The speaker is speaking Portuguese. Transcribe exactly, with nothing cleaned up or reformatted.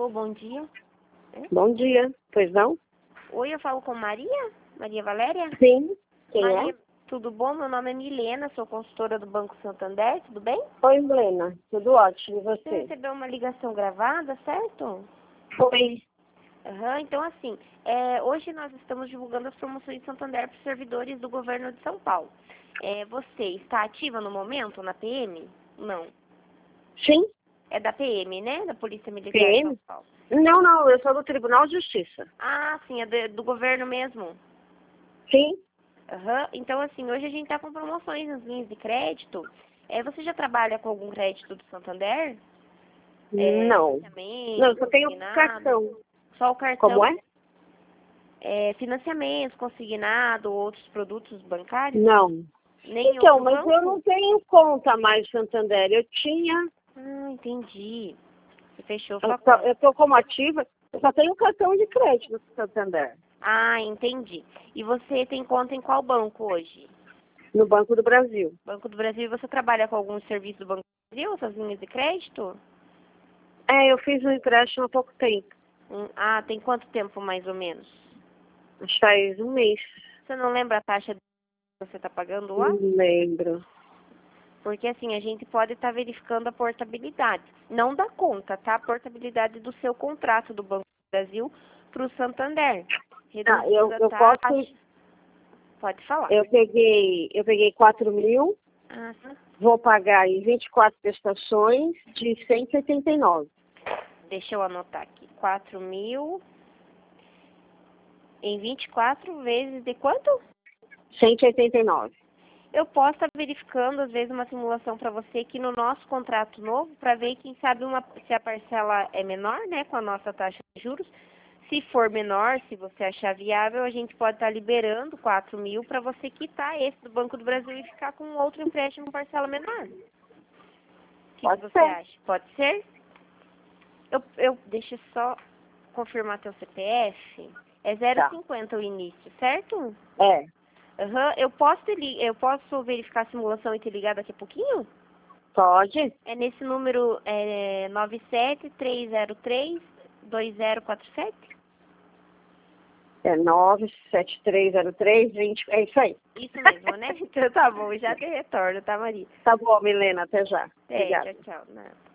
Alô, bom dia. É? Bom dia, pois não? Oi, eu falo com Maria? Maria Valéria? Sim, quem Maria, é? tudo bom? Meu nome é Milena, sou consultora do Banco Santander, tudo bem? Oi, Helena, tudo ótimo, e Você você? recebeu uma ligação gravada, certo? Foi. Aham, então assim, é, hoje nós estamos divulgando as promoções de Santander para os servidores do governo de São Paulo. É, você está ativa no momento na P M? Não. Sim, É da P M, né? Da Polícia Militar de São P M? Paulo. Não, não, eu sou do Tribunal de Justiça. Ah, sim, é do, do governo mesmo. Sim? Aham. Então, assim, hoje a gente está com promoções nas linhas de crédito. É, você já trabalha com algum crédito do Santander? É, Não. financiamento, Não, eu só tenho consignado? cartão. Só o cartão? Como é? É, financiamento, consignado, outros produtos bancários? Não. Nem Então, outro mas banco? eu não tenho conta mais no Santander. Eu tinha, Ah, entendi. Você fechou eu sua tô, conta. eu tô como ativa, eu só tenho cartão de crédito no Santander. Ah, entendi. E você tem conta em qual banco hoje? No Banco do Brasil. Banco do Brasil. E você trabalha com algum serviço do Banco do Brasil, essas linhas de crédito? É, eu fiz um empréstimo há pouco tempo. Hum, ah, tem quanto tempo mais ou menos? Acho que faz um mês. Você não lembra a taxa que você está pagando lá? Não lembro. Porque assim, a gente pode estar verificando a portabilidade. Não da conta, tá? A portabilidade do seu contrato do Banco do Brasil para o Santander. Ah, eu, Reduzindo a eu taxa. posso. Pode falar. Eu peguei, eu peguei quatro mil, Ah, sim. vou pagar em vinte e quatro prestações de cento e oitenta e nove. Deixa eu anotar aqui. quatro mil em vinte e quatro vezes de quanto? cento e oitenta e nove. Eu posso estar verificando, às vezes, uma simulação para você aqui no nosso contrato novo, para ver, quem sabe, uma, se a parcela é menor, né, com a nossa taxa de juros. Se for menor, se você achar viável, a gente pode estar liberando quatro mil para você quitar esse do Banco do Brasil e ficar com outro empréstimo com parcela menor. O que, que Pode você ser. acha? Pode ser? Eu, eu deixa eu só confirmar teu C P F. É zero Tá. cinquenta o início, certo? É, Aham. Eu posso te li- eu posso verificar a simulação e te ligar daqui a pouquinho? pode. É nesse número é, nove sete três zero três dois zero quatro sete? É nove sete três zero três vinte. É isso aí. Isso mesmo, né? Então tá bom, já te retorno, tá, Maria? Tá bom, Milena, até já. É, Obrigada. tchau, tchau. Não.